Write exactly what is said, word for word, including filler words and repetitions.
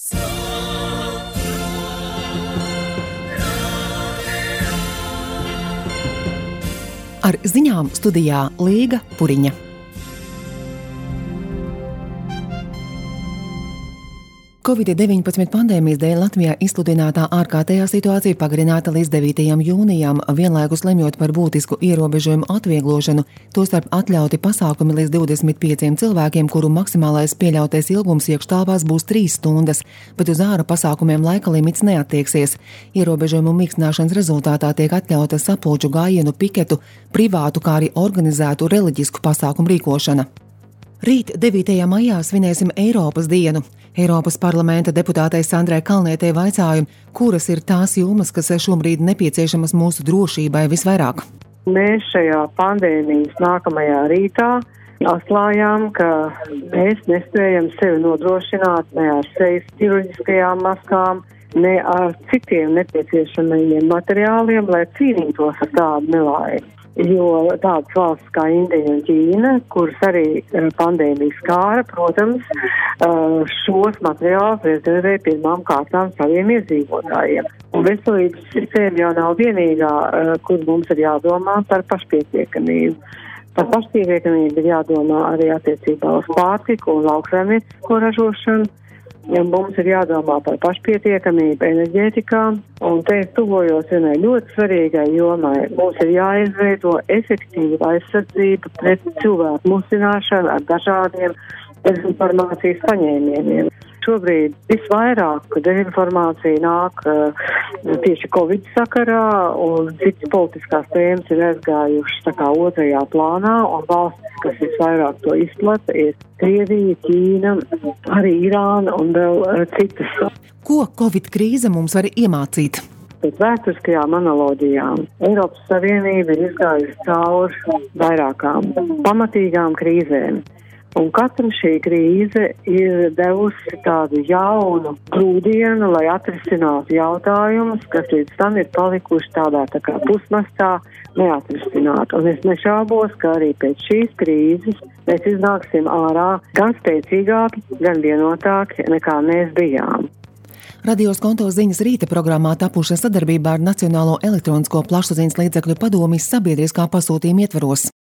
Ar ziņām studijā Līga Puriņa. covid deviņpadsmit pandēmijas dēļ Latvijā izsludinātā ārkārtējā situācija pagarināta līdz devītajam jūnijam, vienlaikus lemjot par būtisku ierobežojumu atvieglošanu, tostarp atļauti pasākumi līdz divdesmit pieciem cilvēkiem, kuru maksimālais pieļautais ilgums iekštelpās būs trīs stundas, bet uz āra pasākumiem laika limits neattieksies. Ierobežojumu mīkstināšanas rezultātā tiek atļauta sapulču gājienu, piketu, privātu, kā arī organizētu reliģisku pasākumu rīkošana. Rīt, devītajā maijā, svinēsim Eiropas dienu. Eiropas parlamenta deputātei Sandrai Kalnietei vaicāju, kuras ir tās jomas, kas šobrīd nepieciešamas mūsu drošībai visvairāk. Mēs šajā pandēmijas nākamajā rītā atklājām, ka mēs nespējam sevi nodrošināt ne ar sejas ķirurģiskajām maskām, ne ar citiem nepieciešamajiem materiāliem, lai cīnītos ar tādu nelaimi. Jo tādas valsts kā Indija un Ķīna, kuras arī pandēmija skāra, protams, šos materiālus rezervē pirmām kārtām saviem iedzīvotājiem. Un veselības sistēma jau nav vienīgā, kur mums ir jādomā par pašpietiekamību. Par pašpietiekamību ir jādomā arī attiecībā uz pārtiku un lauksaimniecisko ražošanu. Ja mums ir jādomā par pašpietiekamību enerģētikā, un te tuvojos vienai ļoti svarīgai jomai. Mums ir jāizveido efektīva aizsardzība pret cilvēku musināšanu ar dažādiem dezinformācijas paņēmieniem. Šobrīd visvairāk dezinformācija nāk uh, tieši Covid sakarā, un citas politiskās tēmas ir aizgājušas tā kā otrajā plānā, un valstis, kas visvairāk to izplata, ir Krievija, Ķīna, arī Irāna un vēl uh, citas. Ko Covid krīze mums var iemācīt? Pēc vēsturiskajām analoģijām Eiropas Savienība ir izgājusi cauri vairākām pamatīgām krīzēm. Un katra šī krīze ir devusi tādu jaunu grūdienu, lai atrisinātu jautājumus, kas līdz tam ir palikuši tādā tā kā pusmastā neatrisināt. Un es nešaubos, ka arī pēc šīs krīzes mēs iznāksim ārā gan spēcīgāki, gan vienotāki, nekā mēs bijām. Radio Skonto ziņas rīta programmā tapuša sadarbībā ar Nacionālo elektronisko plašsaziņas līdzekļu padomi sabiedriskā pasūtījuma ietvaros.